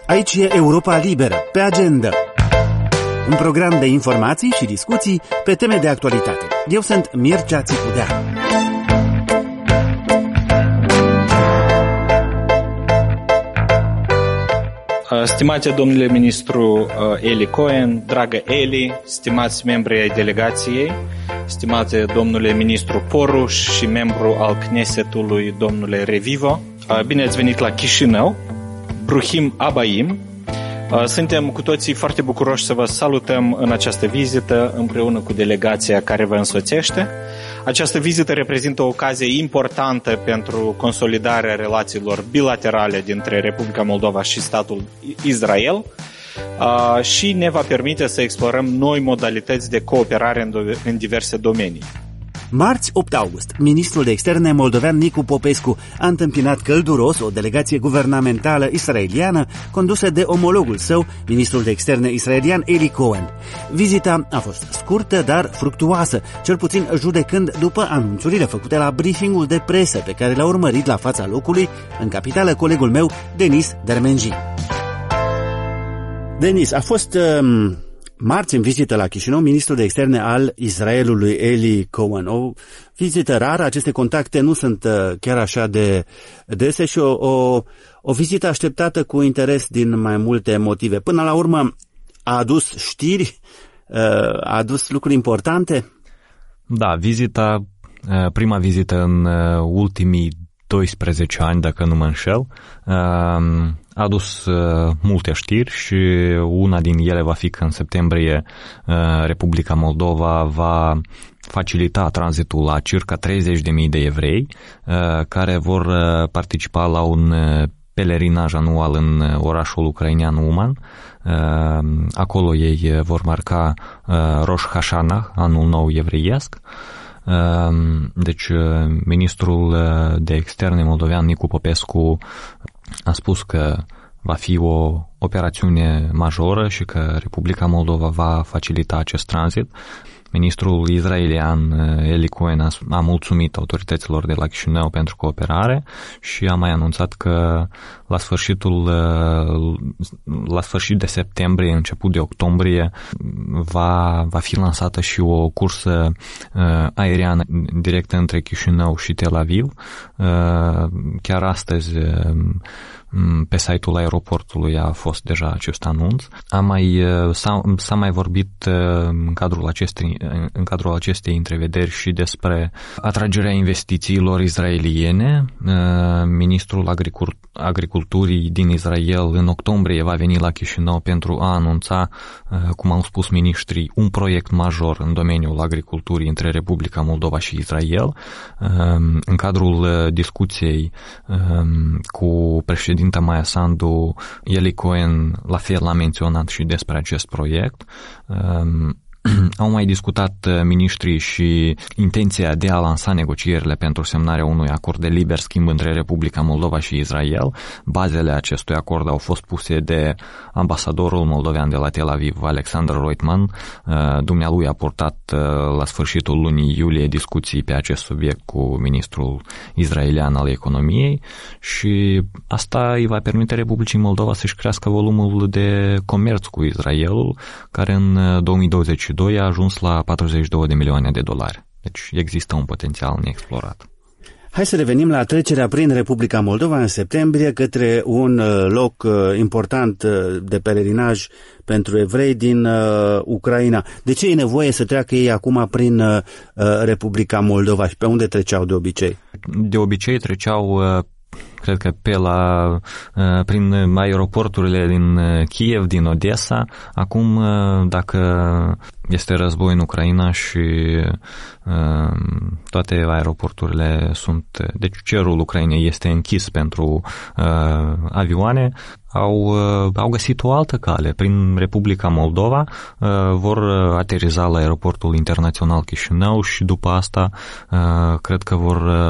Aici e Europa Liberă, pe agenda. Un program de informații și discuții pe teme de actualitate. Eu sunt Mircea Țipudea. Stimate domnule ministru Eli Cohen, dragă Eli, stimați membri ai delegației, stimate domnule ministru Poruș și membru al Knesetului domnule Revivo, bine ați venit la Chișinău, Bruhim Abaim. Suntem cu toții foarte bucuroși să vă salutăm în această vizită împreună cu delegația care vă însoțește. Această vizită reprezintă o ocazie importantă pentru consolidarea relațiilor bilaterale dintre Republica Moldova și statul Israel și ne va permite să explorăm noi modalități de cooperare în diverse domenii. Marți 8 august, ministrul de externe moldovean Nicu Popescu a întâmpinat călduros o delegație guvernamentală israeliană condusă de omologul său, ministrul de externe israelian Eli Cohen. Vizita a fost scurtă, dar fructuoasă, cel puțin judecând după anunțurile făcute la briefingul de presă pe care l-a urmărit la fața locului în capitală colegul meu, Denis Dermenji. Denis, a fost marți în vizită la Chișinău ministrul de externe al Israelului Eli Cohen. O vizită rară, aceste contacte nu sunt chiar așa de dese și o vizită așteptată cu interes din mai multe motive. Până la urmă a adus știri, a adus lucruri importante? Da, prima vizită în ultimii 12 ani, dacă nu mă înșel, a adus multe știri și una din ele va fi că în septembrie Republica Moldova va facilita tranzitul la circa 30.000 de evrei care vor participa la un pelerinaj anual în orașul ucrainean Uman. Acolo ei vor marca Rosh Hashanah, anul nou evreiesc. Deci ministrul de externe moldovean Nicu Popescu a spus că va fi o operațiune majoră și că Republica Moldova va facilita acest tranzit. Ministrul israelian Eli Cohen a mulțumit autorităților de la Chișinău pentru cooperare și a mai anunțat că la sfârșit de septembrie, început de octombrie, va fi lansată și o cursă aeriană directă între Chișinău și Tel Aviv. Chiar astăzi pe site-ul aeroportului a fost deja acest anunț. S-a mai vorbit în cadrul acestei întrevederi și despre atragerea investițiilor israeliene. Ministrul Agriculturii din Israel în octombrie va veni la Chișinău pentru a anunța, cum au spus miniștrii, un proiect major în domeniul agriculturii între Republica Moldova și Israel. În cadrul discuției cu președinta Maia Sandu, Eli Cohen la fel a menționat și despre acest proiect. Au mai discutat miniștrii și intenția de a lansa negocierile pentru semnarea unui acord de liber schimb între Republica Moldova și Israel. Bazele acestui acord au fost puse de ambasadorul moldovean de la Tel Aviv, Alexander Roitman. Dumnealui a purtat la sfârșitul lunii iulie discuții pe acest subiect cu ministrul israelian al economiei și asta îi va permite Republicii Moldova să-și crească volumul de comerț cu Israelul, care în 2022 a ajuns la 42 de milioane de dolari. Deci există un potențial neexplorat. Hai să revenim la trecerea prin Republica Moldova în septembrie către un loc important de pelerinaj pentru evrei din Ucraina. De ce e nevoie să treacă ei acum prin Republica Moldova și pe unde treceau de obicei? De obicei treceau cred că prin aeroporturile din Kiev, din Odessa. Acum, dacă este război în Ucraina și toate aeroporturile deci cerul Ucrainei este închis pentru avioane, au găsit o altă cale. Prin Republica Moldova vor ateriza la aeroportul internațional Chișinău și după asta cred că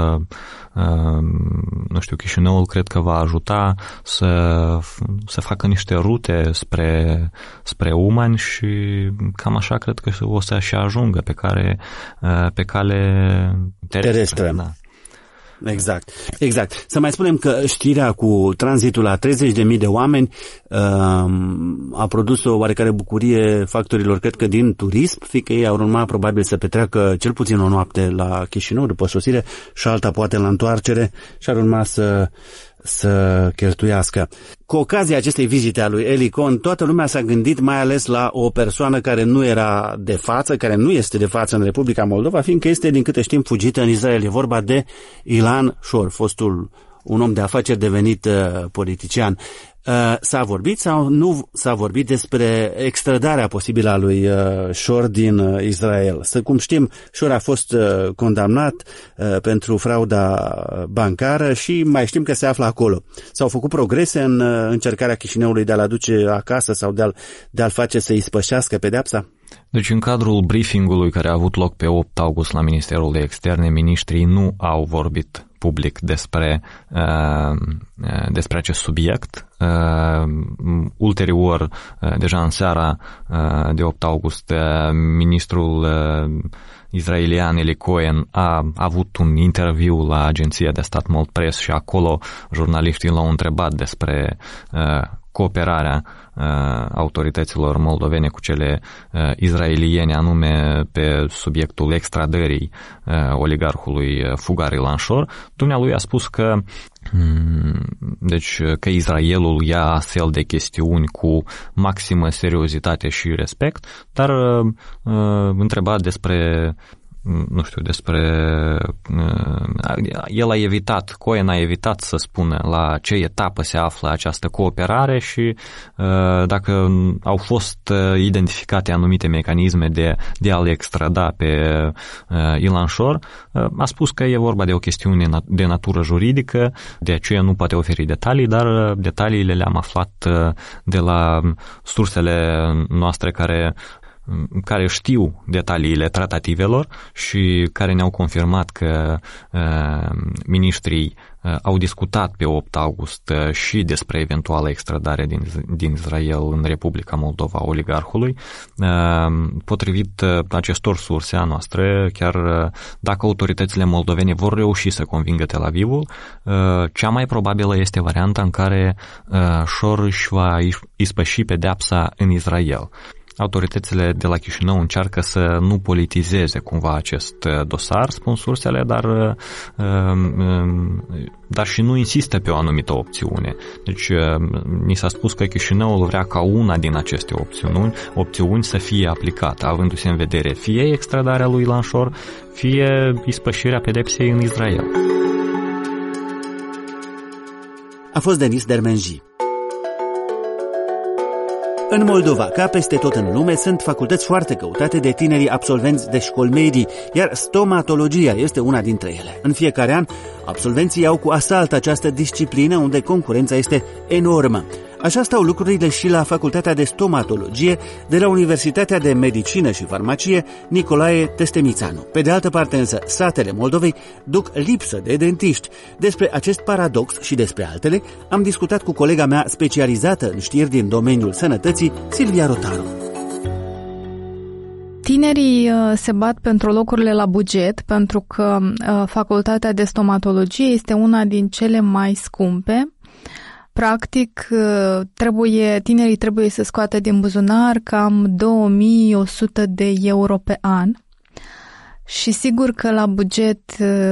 Chișinăul cred că va ajuta să facă niște rute spre Uman și cam așa cred că o să și ajungă pe cale terestră. Da. Exact. Să mai spunem că știrea cu tranzitul la 30.000 de oameni a produs o oarecare bucurie factorilor, cred că din turism, fiindcă ei au urmat probabil să petreacă cel puțin o noapte la Chișinău după sosire și alta poate la întoarcere și ar urma să cheltuiască. Cu ocazia acestei vizite a lui Eli Cohen, toată lumea s-a gândit mai ales la o persoană care nu era de față, care nu este de față în Republica Moldova, fiindcă este, din câte știm, fugită în Israel. E vorba de Ilan Shor, un om de afaceri devenit politician. S-a vorbit sau nu s-a vorbit despre extradarea posibilă a lui Shor din Israel? Cum știm, Shor a fost condamnat pentru frauda bancară și mai știm că se află acolo. S-au făcut progrese în încercarea Chișinăului de a-l aduce acasă sau de a-l face să ispășească pedeapsa? Deci, în cadrul briefingului care a avut loc pe 8 august la Ministerul de Externe, ministrii nu au vorbit public despre acest subiect. Ulterior, deja în seara de 8 august, ministrul israelian Eli Cohen a avut un interviu la agenția de stat Molt Press și acolo jurnaliștii l-au întrebat despre cooperarea autorităților moldovene cu cele israeliene, anume pe subiectul extradării oligarhului fugar Ilan Shor. Dumnealui a spus că Israelul ia astfel de chestiuni cu maximă seriozitate și respect, dar întrebat despre Cohen a evitat să spună la ce etapă se află această cooperare și dacă au fost identificate anumite mecanisme de a-l extrada pe Ilan Shor. A spus că e vorba de o chestiune de natură juridică, de aceea nu poate oferi detalii, dar detaliile le-am aflat de la sursele noastre care știu detaliile tratativelor și care ne-au confirmat că miniștrii au discutat pe 8 august și despre eventuală extradare din Israel în Republica Moldova oligarhului. Potrivit acestor surse a noastre, chiar dacă autoritățile moldovene vor reuși să convingă Tel Avivul, cea mai probabilă este varianta în care Shor își va ispăși pedeapsa în Israel. Autoritățile de la Chișinău încearcă să nu politizeze cumva acest dosar, spun sursele, dar și nu insistă pe o anumită opțiune. Deci ni s-a spus că Chișinăul vrea ca una din aceste opțiuni să fie aplicată, avându-se în vedere fie extradarea lui Ilan Shor, fie ispășirea pedepsei în Israel. A fost Denis Dermenji. În Moldova, ca peste tot în lume, sunt facultăți foarte căutate de tinerii absolvenți de școli medii, iar stomatologia este una dintre ele. În fiecare an, absolvenții iau cu asalt această disciplină unde concurența este enormă. Așa stau lucrurile și la Facultatea de Stomatologie de la Universitatea de Medicină și Farmacie Nicolae Testemițanu. Pe de altă parte însă, satele Moldovei duc lipsă de dentiști. Despre acest paradox și despre altele am discutat cu colega mea specializată în știri din domeniul sănătății, Silvia Rotaru. Tinerii se bat pentru locurile la buget, pentru că Facultatea de Stomatologie este una din cele mai scumpe. Practic, tinerii trebuie să scoată din buzunar cam 2100 de euro pe an. Și sigur că la buget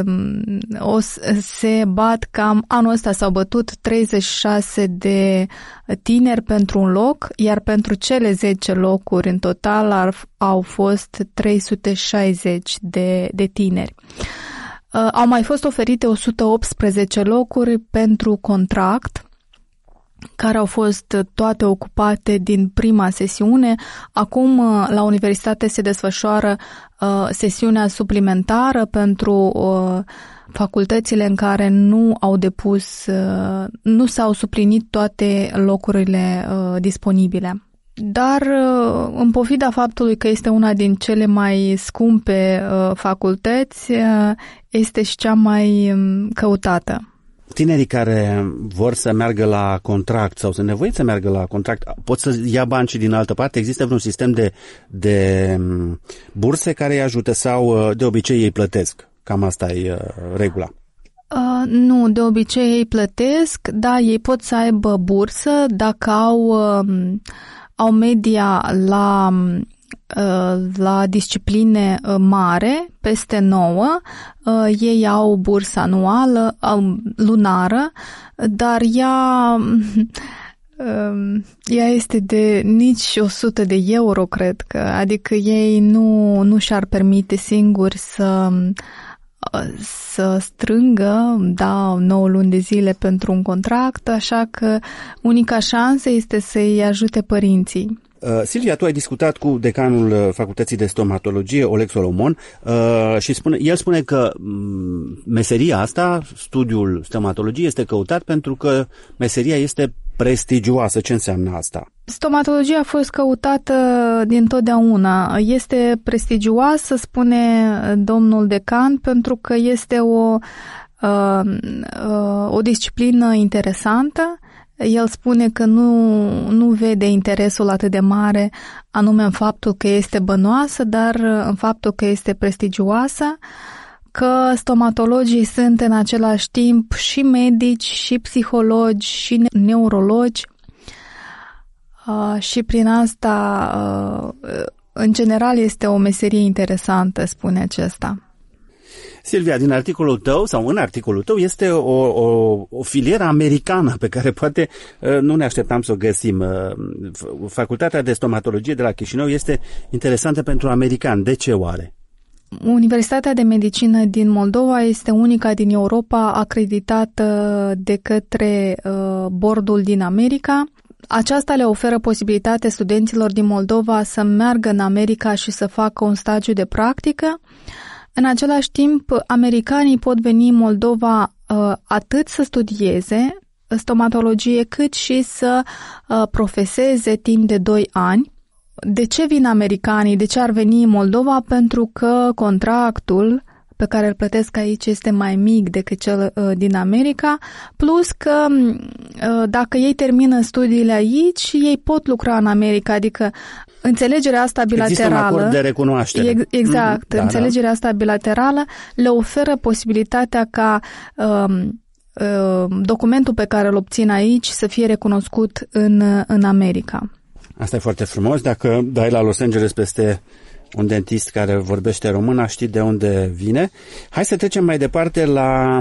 se bat cam, anul ăsta s-au bătut 36 de tineri pentru un loc, iar pentru cele 10 locuri în total au fost 360 de tineri. Au mai fost oferite 118 locuri pentru contract, care au fost toate ocupate din prima sesiune. Acum la universitate se desfășoară sesiunea suplimentară pentru facultățile în care nu s-au suplinit toate locurile disponibile. Dar în pofida faptului că este una din cele mai scumpe facultăți, este și cea mai căutată. Tinerii care vor să meargă la contract sau sunt nevoiți să meargă la contract, pot să ia bani și din altă parte? Există vreun sistem de burse care îi ajută sau de obicei ei plătesc? Cam asta e regula. Nu, de obicei ei plătesc, da, ei pot să aibă bursă dacă au media la discipline mare, peste 9, ei au bursă anuală, lunară, dar ea este de nici 100 de euro, cred că, adică ei nu și-ar permite singuri să strângă, 9 luni de zile pentru un contract, așa că unica șansă este să-i ajute părinții. Silvia, tu ai discutat cu decanul Facultății de Stomatologie, Oleg Solomon, și el spune că meseria asta, studiul stomatologiei, este căutat pentru că meseria este prestigioasă. Ce înseamnă asta? Stomatologia a fost căutată dintotdeauna. Este prestigioasă, spune domnul decan, pentru că este o disciplină interesantă. El spune că nu vede interesul atât de mare anume în faptul că este bănoasă, dar în faptul că este prestigioasă, că stomatologii sunt în același timp și medici, și psihologi, și neurologi și prin asta, în general, este o meserie interesantă, spune acesta. Silvia, din articolul tău, sau în articolul tău, este o filieră americană pe care poate nu ne așteptam să o găsim. Facultatea de Stomatologie de la Chișinău este interesantă pentru americani. De ce oare? Universitatea de Medicină din Moldova este unica din Europa acreditată de către bordul din America. Aceasta le oferă posibilitatea studenților din Moldova să meargă în America și să facă un stagiu de practică. În același timp, americanii pot veni în Moldova atât să studieze stomatologie, cât și să profeseze timp de 2 ani. De ce vin americanii? De ce ar veni în Moldova? Pentru că contractul pe care îl plătesc aici este mai mic decât cel din America, plus că dacă ei termină studiile aici, ei pot lucra în America, adică înțelegerea asta bilaterală... Există un acord de recunoaștere. Exact. Înțelegerea asta bilaterală le oferă posibilitatea ca documentul pe care îl obțin aici să fie recunoscut în America. Asta e foarte frumos. Dacă dai la Los Angeles peste un dentist care vorbește română, știi de unde vine. Hai să trecem mai departe la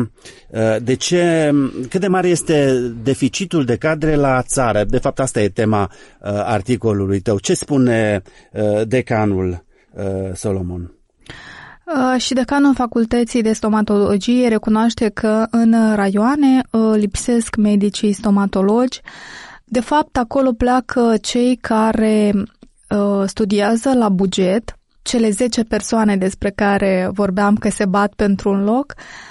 cât de mare este deficitul de cadre la țară. De fapt, asta e tema articolului tău. Ce spune decanul Solomon? Și decanul Facultății de Stomatologie recunoaște că în raioane lipsesc medicii stomatologi. De fapt, acolo pleacă cei care studiază la buget, cele 10 persoane despre care vorbeam că se bat pentru un loc,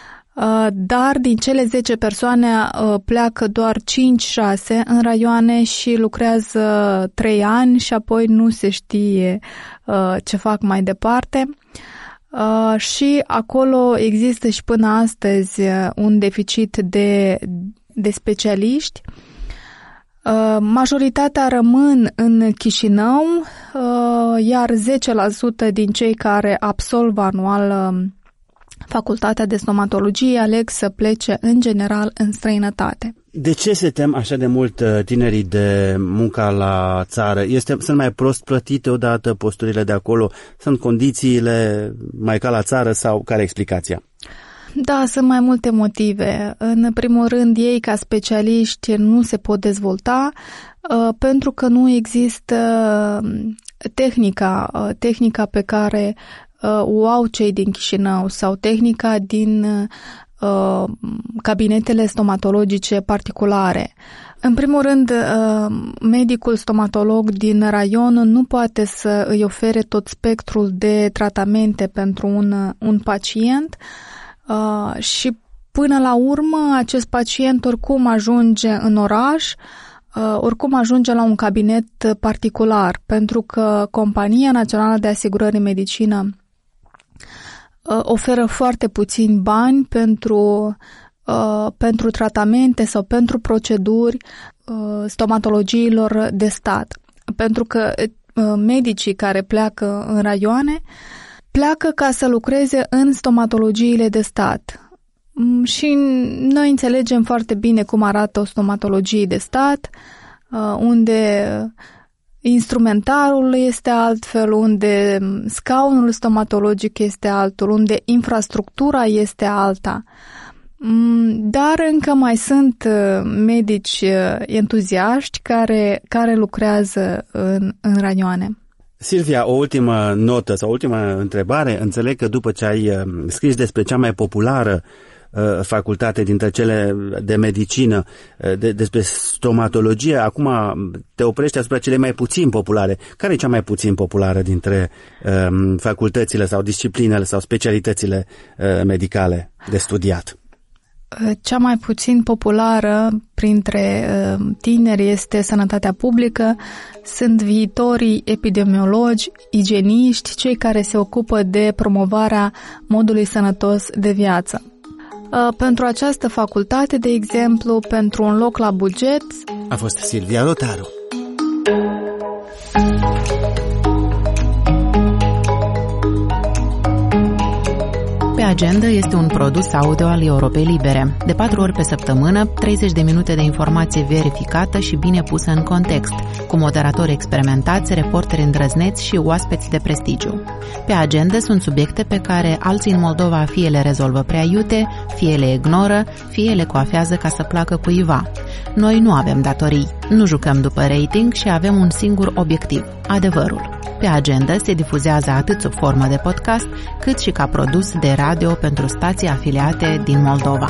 dar din cele 10 persoane pleacă doar 5-6 în raioane și lucrează 3 ani și apoi nu se știe ce fac mai departe. Și acolo există și până astăzi un deficit de specialiști. Majoritatea rămân în Chișinău, iar 10% din cei care absolvă anual Facultatea de Stomatologie aleg să plece în general în străinătate. De ce se tem așa de mult tinerii de munca la țară? Sunt mai prost plătite odată posturile de acolo? Sunt condițiile mai ca la țară sau care e explicația? Da, sunt mai multe motive. În primul rând, ei ca specialiști nu se pot dezvolta pentru că nu există tehnica pe care o au cei din Chișinău sau tehnica din cabinetele stomatologice particulare. În primul rând, medicul stomatolog din raion nu poate să îi ofere tot spectrul de tratamente pentru un pacient și până la urmă acest pacient oricum ajunge în oraș, oricum ajunge la un cabinet particular, pentru că Compania Națională de Asigurări în Medicină oferă foarte puțini bani pentru tratamente sau pentru proceduri stomatologiilor de stat. Pentru că medicii care pleacă în raioane pleacă ca să lucreze în stomatologiile de stat. Și noi înțelegem foarte bine cum arată o stomatologie de stat, unde instrumentarul este altfel, unde scaunul stomatologic este altul, unde infrastructura este alta. Dar încă mai sunt medici entuziaști care lucrează în raioane. Silvia, o ultimă notă sau o ultimă întrebare. Înțeleg că după ce ai scris despre cea mai populară facultate dintre cele de medicină, despre stomatologie, acum te oprești asupra cele mai puțin populare. Care e cea mai puțin populară dintre facultățile sau disciplinele sau specialitățile medicale de studiat? Cea mai puțin populară printre tineri este sănătatea publică. Sunt viitorii epidemiologi, igieniști, cei care se ocupă de promovarea modului sănătos de viață. Pentru această facultate, de exemplu, pentru un loc la buget... A fost Silvia Rotaru. Pe Agenda este un produs audio al Europei Libere. De 4 ori pe săptămână, 30 de minute de informație verificată și bine pusă în context, cu moderatori experimentați, reporteri îndrăzneți și oaspeți de prestigiu. Pe Agenda sunt subiecte pe care alții în Moldova fie le rezolvă prea iute, fie le ignoră, fie le coafează ca să placă cuiva. Noi nu avem datorii, nu jucăm după rating și avem un singur obiectiv, adevărul. Pe Agenda se difuzează atât sub formă de podcast, cât și ca produs de radio pentru stații afiliate din Moldova.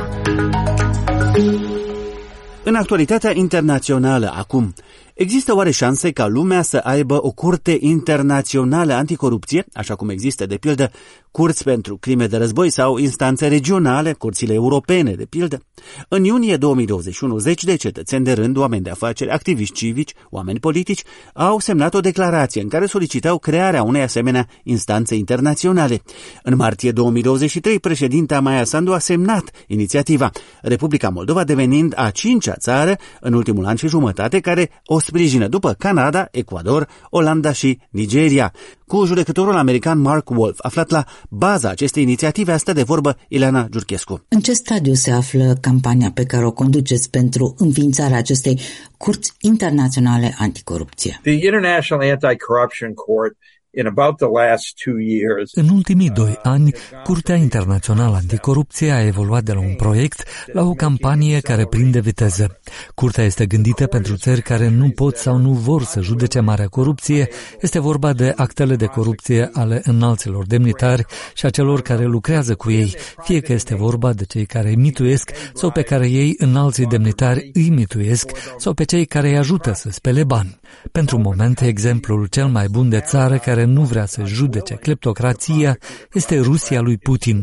În actualitatea internațională acum, există oare șanse ca lumea să aibă o curte internațională anticorupție, așa cum există, de pildă, curți pentru crime de război sau instanțe regionale, curțile europene, de pildă? În iunie 2021, zeci de cetățeni de rând, oameni de afaceri, activiști civici, oameni politici, au semnat o declarație în care solicitau crearea unei asemenea instanțe internaționale. În martie 2023, președinta Maia Sandu a semnat inițiativa, Republica Moldova devenind a 5-a țară în ultimul an și jumătate care o sprijină după Canada, Ecuador, Olanda și Nigeria. Cu judecătorul american Mark Wolf, aflat la baza acestei inițiative, a stat de vorbă Ileana Giurchescu. În ce stadiu se află campania pe care o conduceți pentru înființarea acestei curți internaționale anticorupție? The International Anti-Corruption Court in about the last 2 years. În ultimii 2 ani, Curtea Internațională Anticorupție a evoluat de la un proiect la o campanie care prinde viteză. Curtea este gândită pentru țări care nu pot sau nu vor să judece marea corupție. Este vorba de actele de corupție ale înalților demnitari și a celor care lucrează cu ei, fie că este vorba de cei care îi mituiesc sau pe care ei, înalții demnitari, îi mituiesc sau pe cei care îi ajută să spele bani. Pentru moment, exemplul cel mai bun de țară care nu vrea să judece cleptocrația este Rusia lui Putin.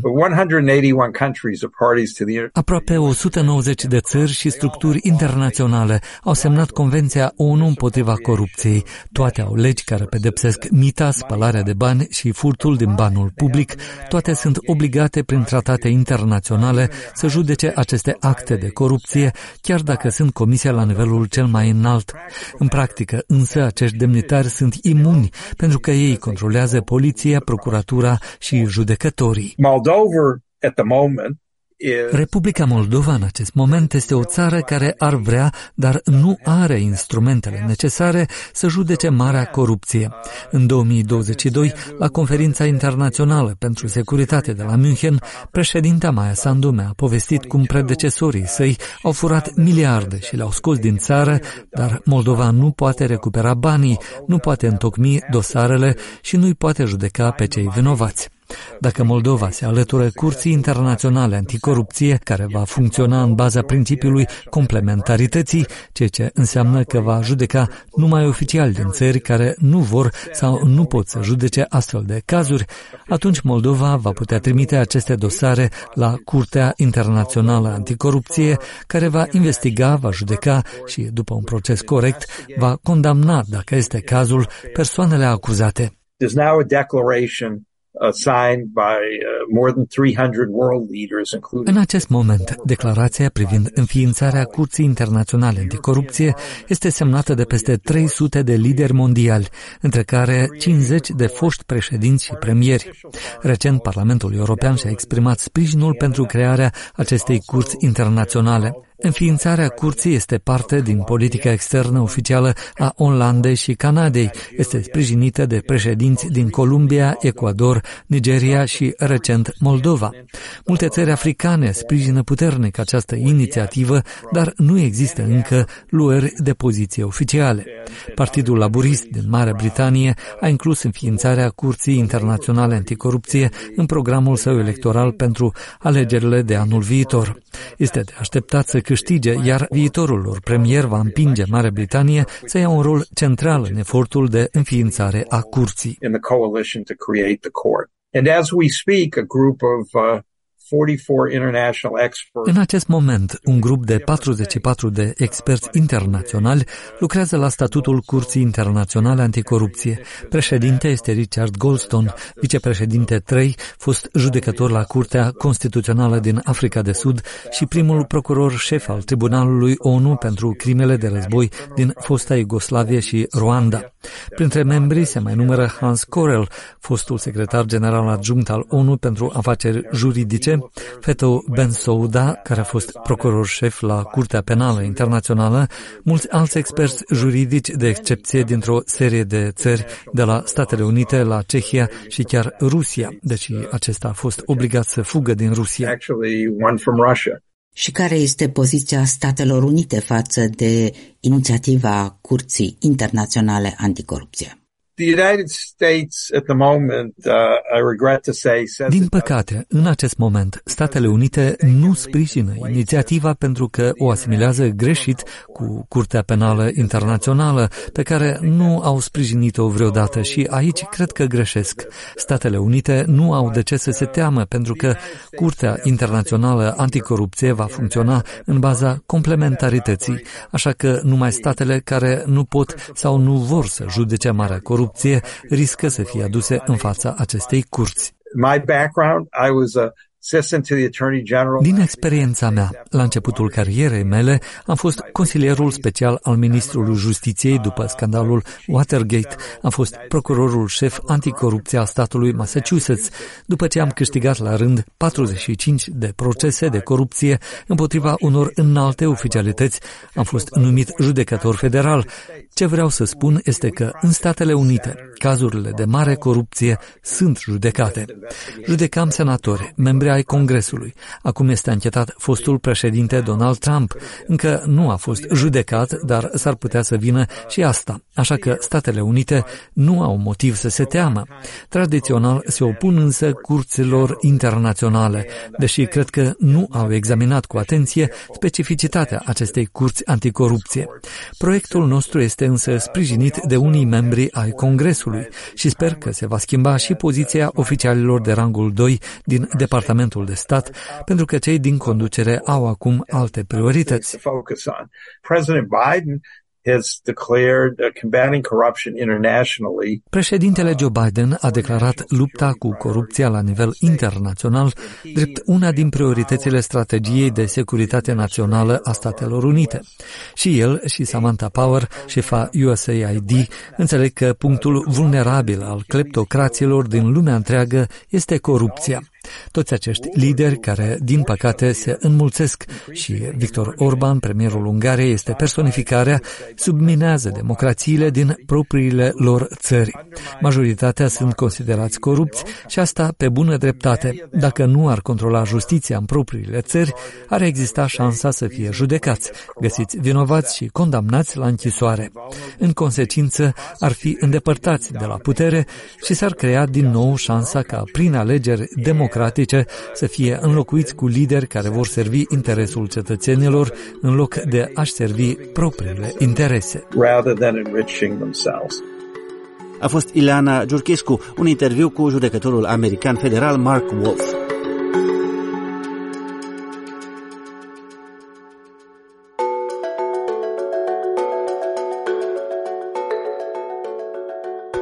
Aproape 190 de țări și structuri internaționale au semnat Convenția ONU împotriva corupției. Toate au legi care pedepsesc mita, spălarea de bani și furtul din banul public. Toate sunt obligate prin tratate internaționale să judece aceste acte de corupție, chiar dacă sunt comise la nivelul cel mai înalt. În practică, însă, acești demnitari sunt imuni, pentru că ei controlează poliția, procuratura și judecătorii. Republica Moldova în acest moment este o țară care ar vrea, dar nu are instrumentele necesare să judece marea corupție. În 2022, la Conferința Internațională pentru Securitate de la München, președinta Maia Sandu mi-a povestit cum predecesorii săi au furat miliarde și le-au scos din țară, dar Moldova nu poate recupera banii, nu poate întocmi dosarele și nu-i poate judeca pe cei vinovați. Dacă Moldova se alătură Curții Internaționale Anticorupție, care va funcționa în baza principiului complementarității, ceea ce înseamnă că va judeca numai oficiali din țări care nu vor sau nu pot să judece astfel de cazuri, atunci Moldova va putea trimite aceste dosare la Curtea Internațională Anticorupție, care va investiga, va judeca și, după un proces corect, va condamna, dacă este cazul, persoanele acuzate. signed by more than 300 world leaders, including. În acest moment, declarația privind înființarea Curții Internaționale Anticorupție este semnată de peste 300 de lideri mondiali, între care 50 de foști președinți și premieri. Recent, Parlamentul European și-a exprimat sprijinul pentru crearea acestei curți internaționale. Înființarea curții este parte din politica externă oficială a Olandei și Canadei. Este sprijinită de președinți din Columbia, Ecuador, Nigeria și, recent, Moldova. Multe țări africane sprijină puternic această inițiativă, dar nu există încă luări de poziție oficiale. Partidul Laburist din Marea Britanie a inclus înființarea Curții Internaționale Anticorupție în programul său electoral pentru alegerile de anul viitor. Este de așteptat să câștige, iar viitorul lor premier va împinge Marea Britanie să ia un rol central în efortul de înființare a curții. În acest moment, un grup de 44 de experți internaționali lucrează la statutul Curții Internaționale Anticorupție. Președinte este Richard Goldstone, vicepreședinte 3, fost judecător la Curtea Constituțională din Africa de Sud și primul procuror șef al Tribunalului ONU pentru crimele de război din fosta Iugoslavie și Rwanda. Printre membrii se mai numără Hans Korel, fostul secretar general adjunct al ONU pentru afaceri juridice, Fatou Bensouda, care a fost procuror șef la Curtea Penală Internațională, mulți alți experți juridici de excepție dintr-o serie de țări, de la Statele Unite la Cehia și chiar Rusia, deși acesta a fost obligat să fugă din Rusia. Și care este poziția Statelor Unite față de inițiativa Curții Internaționale Anticorupție? Din păcate, în acest moment, Statele Unite nu sprijină inițiativa pentru că o asimilează greșit cu Curtea Penală Internațională, pe care nu au sprijinit-o vreodată și aici cred că greșesc. Statele Unite nu au de ce să se teamă pentru că Curtea Internațională Anticorupție va funcționa în baza complementarității, așa că numai statele care nu pot sau nu vor să judece marea corupție riscă să fie aduse în fața acestei curți. Din experiența mea, la începutul carierei mele, am fost consilierul special al ministrului Justiției după scandalul Watergate. Am fost procurorul șef anticorupție a statului Massachusetts, după ce am câștigat la rând 45 de procese de corupție împotriva unor înalte oficialități. Am fost numit judecător federal. Ce vreau să spun este că în Statele Unite, cazurile de mare corupție sunt judecate. Judecam senatori, membri ai Congresului. Acum este anchetat fostul președinte Donald Trump. Încă nu a fost judecat, dar s-ar putea să vină și asta. Așa că Statele Unite nu au motiv să se teamă. Tradițional se opun însă curților internaționale, deși cred că nu au examinat cu atenție specificitatea acestei curți anticorupție. Proiectul nostru este însă sprijinit de unii membri ai Congresului și sper că se va schimba și poziția oficialilor de rangul 2 din Departamentul de Stat, pentru că cei din conducere au acum alte priorități. Președintele Joe Biden a declarat lupta cu corupția la nivel internațional drept una din prioritățile strategiei de securitate națională a Statelor Unite. Și el și Samantha Power, șefa USAID, înțeleg că punctul vulnerabil al cleptocraților din lumea întreagă este corupția. Toți acești lideri care, din păcate, se înmulțesc și Viktor Orban, premierul Ungariei, este personificarea, subminează democrațiile din propriile lor țări. Majoritatea sunt considerați corupți și asta pe bună dreptate. Dacă nu ar controla justiția în propriile țări, ar exista șansa să fie judecați, găsiți vinovați și condamnați la închisoare. În consecință, ar fi îndepărtați de la putere și s-ar crea din nou șansa ca, prin alegeri democratice, să fie înlocuiți cu lideri care vor servi interesul cetățenilor în loc de a-și servi propriile interese. A fost Ileana Giurchescu, un interviu cu judecătorul american federal Mark Wolf.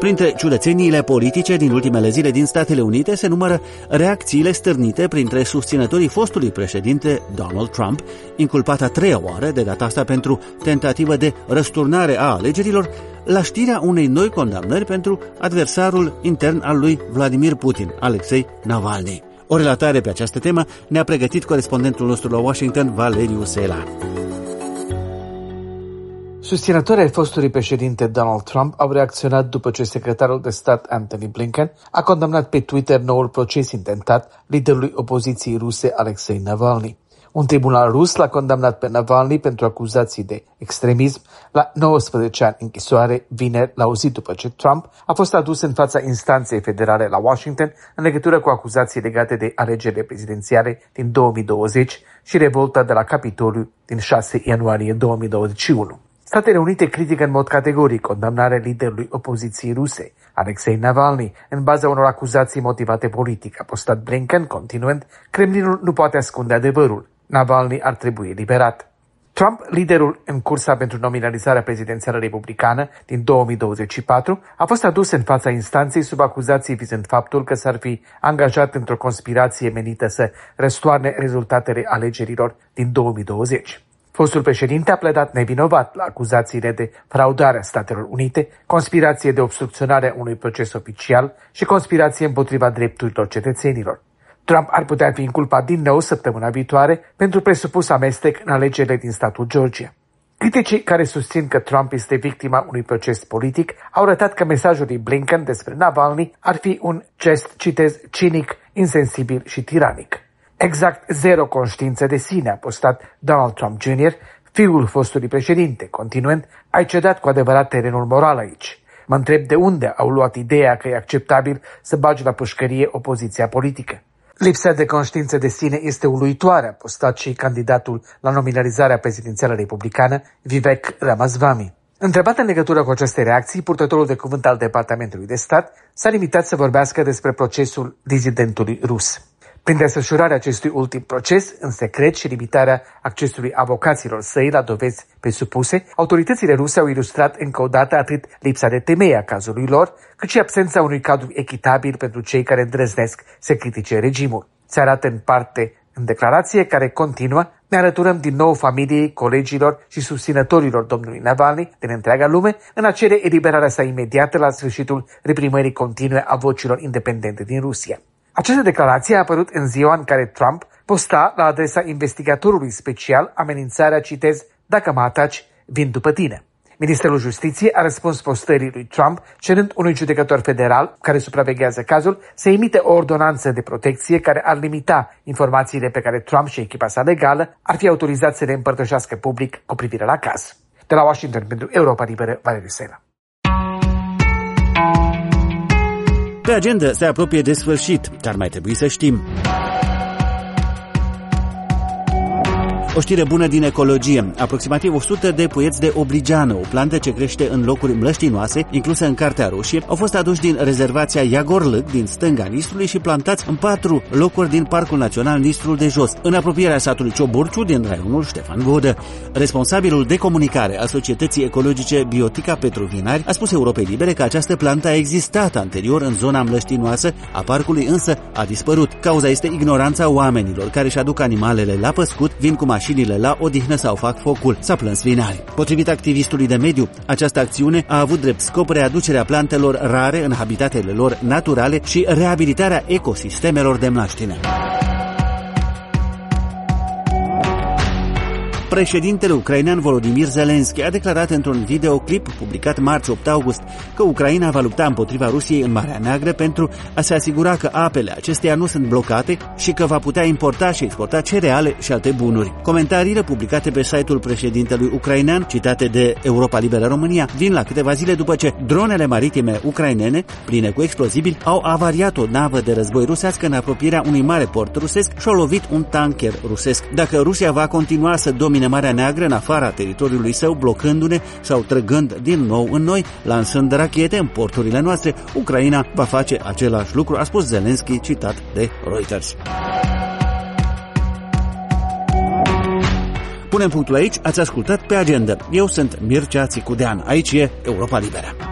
Printre ciudățeniile politice din ultimele zile din Statele Unite se numără reacțiile stârnite printre susținătorii fostului președinte Donald Trump, inculpat a treia oară, de data asta pentru tentativă de răsturnare a alegerilor, la știrea unei noi condamnări pentru adversarul intern al lui Vladimir Putin, Alexei Navalny. O relatare pe această temă ne-a pregătit corespondentul nostru la Washington, Valeriu Sela. Susținătorii ai fostului președinte Donald Trump au reacționat după ce secretarul de stat Antony Blinken a condamnat pe Twitter noul proces intentat liderului opoziției ruse Alexei Navalny. Un tribunal rus l-a condamnat pe Navalny pentru acuzații de extremism la 19 ani închisoare vineri, la o zi după ce Trump a fost adus în fața instanței federale la Washington în legătură cu acuzații legate de alegerile prezidențiale din 2020 și revolta de la Capitoliu din 6 ianuarie 2021. Statele Unite critică în mod categoric condamnarea liderului opoziției ruse, Alexei Navalny, în baza unor acuzații motivate politic. A postat Blinken, continuând, Kremlinul nu poate ascunde adevărul. Navalny ar trebui eliberat. Trump, liderul în cursa pentru nominalizarea prezidențială republicană din 2024, a fost adus în fața instanței sub acuzații vizând faptul că s-ar fi angajat într-o conspirație menită să răstoarne rezultatele alegerilor din 2020. Fostul președinte a pledat nevinovat la acuzațiile de fraudare a Statelor Unite, conspirație de obstrucționare a unui proces oficial și conspirație împotriva drepturilor cetățenilor. Trump ar putea fi inculpat din nou săptămâna viitoare pentru presupus amestec în alegerile din statul Georgia. Criticii care susțin că Trump este victima unui proces politic au arătat că mesajul lui Blinken despre Navalny ar fi un gest, citez, cinic, insensibil și tiranic. Exact zero conștiință de sine, a postat Donald Trump Jr., fiul fostului președinte, continuând, ai cedat cu adevărat terenul moral aici. Mă întreb de unde au luat ideea că e acceptabil să bagi la pușcărie opoziția politică. Lipsa de conștiință de sine este uluitoare, a postat și candidatul la nominalizarea prezidențială republicană, Vivek Ramaswamy. Întrebat în legătură cu aceste reacții, purtătorul de cuvânt al Departamentului de Stat s-a limitat să vorbească despre procesul dizidentului rus. Prin desfășurarea acestui ultim proces, în secret și limitarea accesului avocaților săi la dovezi presupuse, autoritățile ruse au ilustrat încă o dată atât lipsa de temei a cazului lor, cât și absența unui cadru echitabil pentru cei care îndrăznesc să critique regimul. Se arată în parte în declarație care continuă, ne alăturăm din nou familiei, colegilor și susținătorilor domnului Navalny din întreaga lume în a cere eliberarea sa imediată la sfârșitul reprimării continue a vocilor independente din Rusia. Această declarație a apărut în ziua în care Trump posta la adresa investigatorului special amenințarea, citez, dacă mă ataci, vin după tine. Ministerul Justiției a răspuns postării lui Trump, cerând unui judecător federal care supraveghează cazul să emite o ordonanță de protecție care ar limita informațiile pe care Trump și echipa sa legală ar fi autorizați să le împărtășească public cu privire la caz. De la Washington pentru Europa Liberă, Valeriu Sela. Pe agenda se apropie de sfârșit, dar mai trebuie să știm. O știre bună din ecologie. Aproximativ 100 de puieți de obligeană, o plantă ce crește în locuri mlăștinoase, inclusă în Cartea Roșie, au fost aduși din rezervația Iagorlâc din stânga Nistrului și plantați în 4 locuri din Parcul Național Nistrul de Jos, în apropierea satului Cioburciu din raionul Ștefan Vodă. Responsabilul de comunicare a Societății Ecologice Biotica Petru Vinari a spus Europei Libere că această plantă a existat anterior în zona mlăștinoasă a parcului, însă a dispărut. Cauza este ignoranța oamenilor care își aduc animalele la păscut, vin cu mașinile la odihnă sau fac focul, s-a plâns Vinari. Potrivit activistului de mediu, această acțiune a avut drept scop readucerea plantelor rare în habitatele lor naturale și reabilitarea ecosistemelor de mlaștină. Președintele ucrainean Volodymyr Zelensky a declarat într-un videoclip publicat marți 8 august că Ucraina va lupta împotriva Rusiei în Marea Neagră pentru a se asigura că apele acesteia nu sunt blocate și că va putea importa și exporta cereale și alte bunuri. Comentariile publicate pe site-ul președintelui ucrainean, citate de Europa Liberă România, vin la câteva zile după ce dronele maritime ucrainene, pline cu explozibili, au avariat o navă de război rusească în apropierea unui mare port rusesc și au lovit un tanker rusesc. Dacă Rusia va continua să domine Marea Neagră în afara teritoriului său, blocându-ne sau trăgând din nou în noi, lansând rachete în porturile noastre, Ucraina va face același lucru, a spus Zelensky, citat de Reuters. Punem punctul aici, ați ascultat Pe Agenda. Eu sunt Mircea Țicudean, aici e Europa Liberă.